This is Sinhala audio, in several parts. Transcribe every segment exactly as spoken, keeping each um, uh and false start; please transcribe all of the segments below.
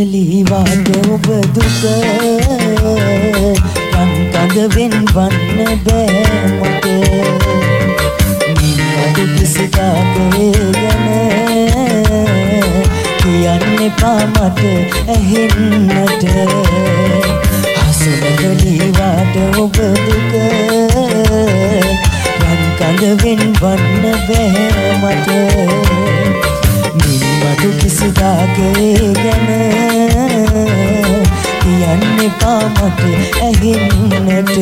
කලී වාට ඔබ දුක රන් කඳ වෙන්වන්න බෑ මට මින්මඩු කිසිදාකේ ගැන කියන්න එපා මට ඇහෙන්නට හසුන කලී වාට ඔබ දුක රන් කඳ වෙන්වන්න බෑ මට මින්මඩු කිසිදාකේ ගැන කියන්න එපා මට ඇහෙන්නට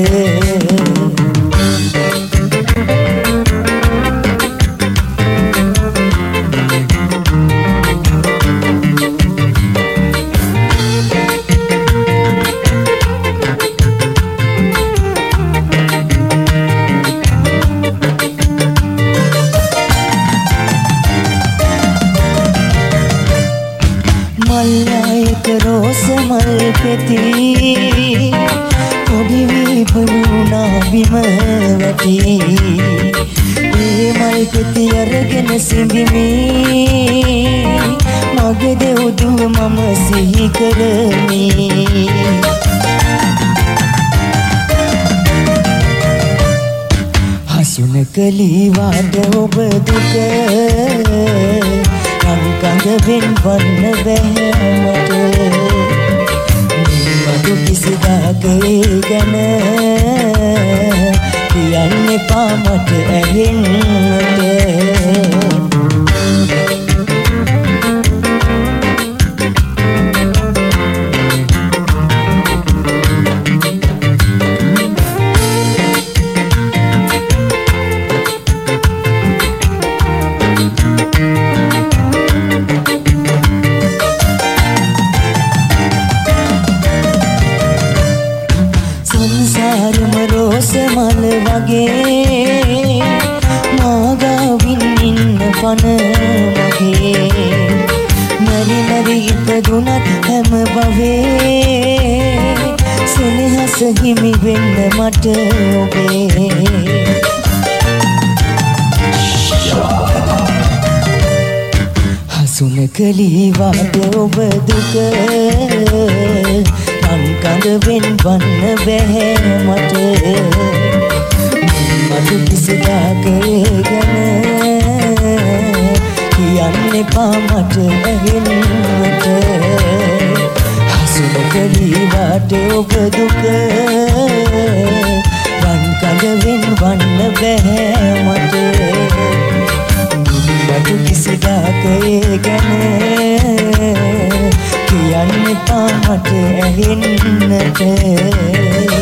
මල්ලායක රෝස මල් පෙති පොඩි වී බලුණා බිම වැටි ඒ මල් පෙති අරගෙන සිඹිමි මගේ දෙව්දුව මම සිහි කරමි හසුන කලී වාට ඔබ දුක කඳ වෙන්වන්න බෑ මට මින්මඩු කිසිදාකේ ගැන කියන්න එපා මට ඇහෙන්නට සංසාරම රෝස මල වගේ මාගාවින් ඉන්න පන මගේ මැරි මැරි ඉපදුනත් හැම භවේ සෙනෙහස හිමි වෙන්න මට ඔබේ හසුන කලී වාට ඔබ දුක රන් කඳ වෙන්වන්න බෑ මට මින්මඩු කිසිදාකේ ගැන කියන්න එපා මට ඇහෙන්නට හසුන කලී වාට ඔබ දුක රන් කඳ වෙන්වන්න බෑ මට මින්මඩු කිසිදාකේ ගැන කියන්න එපා මට ඇහෙන්නට